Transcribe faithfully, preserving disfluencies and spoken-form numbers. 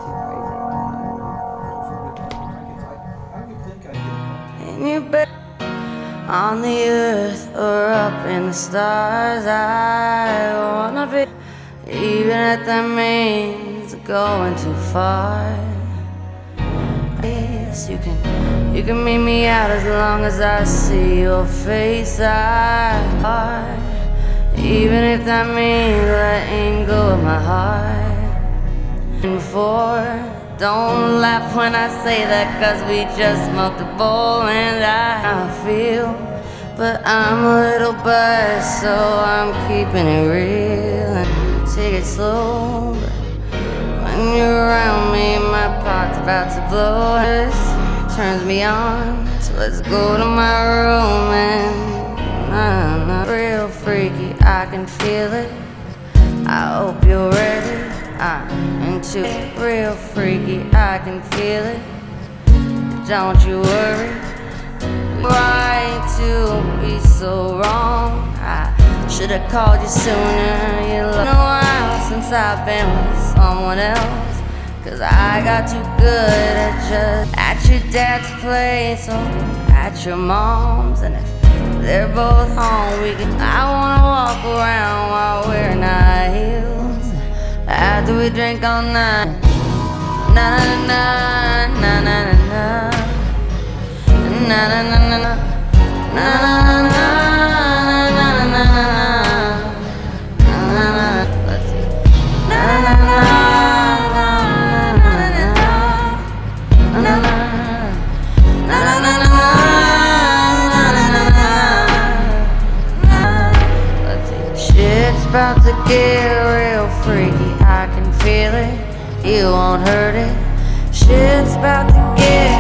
And you bet on the earth or up in the stars, I wanna be, even if that means going too far. Yes, you can, you can meet me out as long as I see your face. I, even if that means letting go of my heart. And before, don't laugh when I say that, cause we just smoked a bowl and I feel, but I'm a little buzzed, so I'm keeping it real and take it slow. But when you're around me, my pot's about to blow. This turns me on, so let's go to my room and nah, nah. Real freaky, I can feel it. I hope you're ready. I'm into it. Real freaky, I can feel it. Don't you worry. Right to be so wrong. I should've called you sooner. You look a while since I've been with someone else, cause I got too good at just at your dad's place or at your mom's. And if they're both home, we can, I wanna walk around while wearing high heels after we drink all night. Na na na na na na na na na na na na na na na na na na. Let's see. Na na na na na na na na. Let's see. Shit's about to get real freaky, I can feel it. You won't hurt it. Shit's about to get